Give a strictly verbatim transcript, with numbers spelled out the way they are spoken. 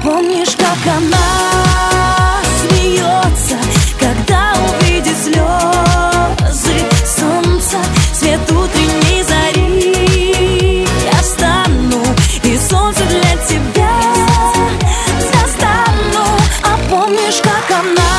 помнишь, как она смеется, когда увидит слезы солнца, свет утренней зари? Я стану и солнце для тебя достану. А помнишь, как она